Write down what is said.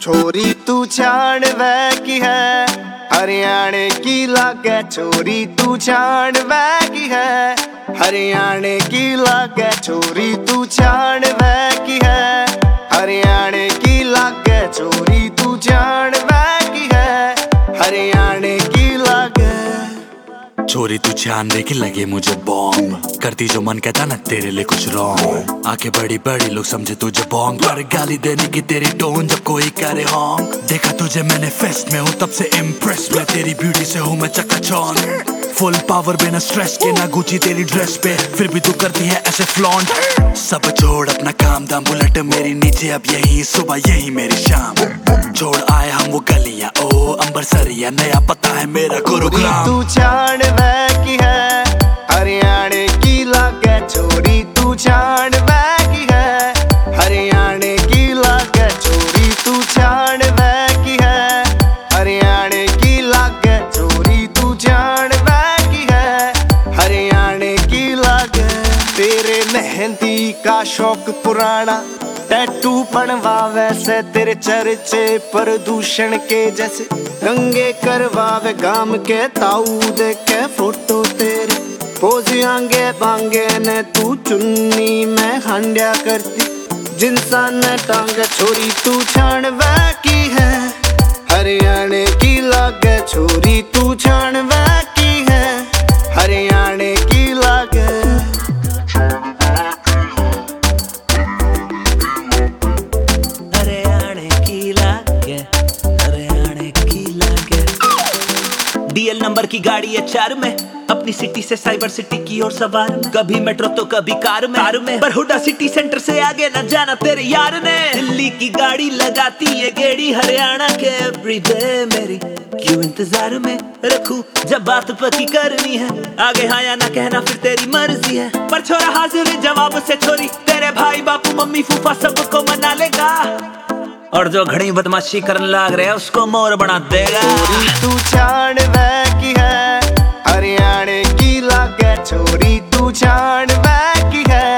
छोरी तू छानवे की है, हरियाणे की लागे। छोरी तू छानवे की है, हरियाणे की लागे। छोरी तू छानवे की है, हरियाणे की लागे। छोरी तू छानवे की है, हरियाणे की लागे। छोरी तू छानवे की लगे मुझे बॉम्ब, करती जो मन कहता ना तेरे लिए कुछ रॉन्ग। आंखें बड़ी बड़ी लोग समझे तुझे बॉन्ग, पर गाली देने की तेरी टोन जब कोई करे हॉन्ग। देखा तुझे मैंने फेस्ट में हूँ तब से इम्प्रेस, मैं तेरी ब्यूटी से हूँ मैं चकाचौंध। फुल पावर बिना स्ट्रेस के, ना गुची तेरी ड्रेस पे, फिर भी तू करती है ऐसे फ्लॉन्ट। सब छोड़ अपना काम दाम, बुलेट मेरी नीचे अब यही सुबह यही मेरी शाम। छोड़ आए हम वो गलियां, ओ अंबर सरिया, नया पता है मेरा गुरुग्राम। तू छानवे की है, हरियाणे की लागे। छोरी तू छानवे की है, हरियाणे की लागे। छोरी तू छानवे की है, हरियाणे की लागे। छोरी तू छानवे की है, हरियाणे की लागे। तेरे मेहंदी का शौक पुराना, टैटू बनवावे से तेरे चर्चे प्रदूषण के जैसे। दंगे करवावे गाम के ताऊ देखे फोटो तेरे। पोज आंगे बांगे ने तू चुन्नी में हांडिया करती, जिंसान टांगे। छोरी तू छानवे की है, हरियाणे की लागे। छोरी तू छानवे की है, हरियाणे की लागे। डीएल नंबर की गाड़ी है 4 में, अपनी सिटी से साइबर सिटी की ओर सवार में। कभी मेट्रो तो कभी कार में, पर हुडा सिटी सेंटर से आगे न जाना तेरे यार ने। दिल्ली की गाड़ी लगाती है गेड़ी, हरियाणा के एवरीडे मेरी क्यों इंतजार में रखूं। जब बात पक्की करनी है, आगे हाँ या ना कहना फिर तेरी मर्जी है। पर छोरा हाजिर जवाब से छोरी, तेरे भाई बापू मम्मी फूफा सबको मना लेगा, और जो घड़ी बदमाशी करने लग रहे हैं उसको मोर बना देगा। छोरी तू छानवे की है, हरियाणे की लागे। छोरी तू छानवे की है,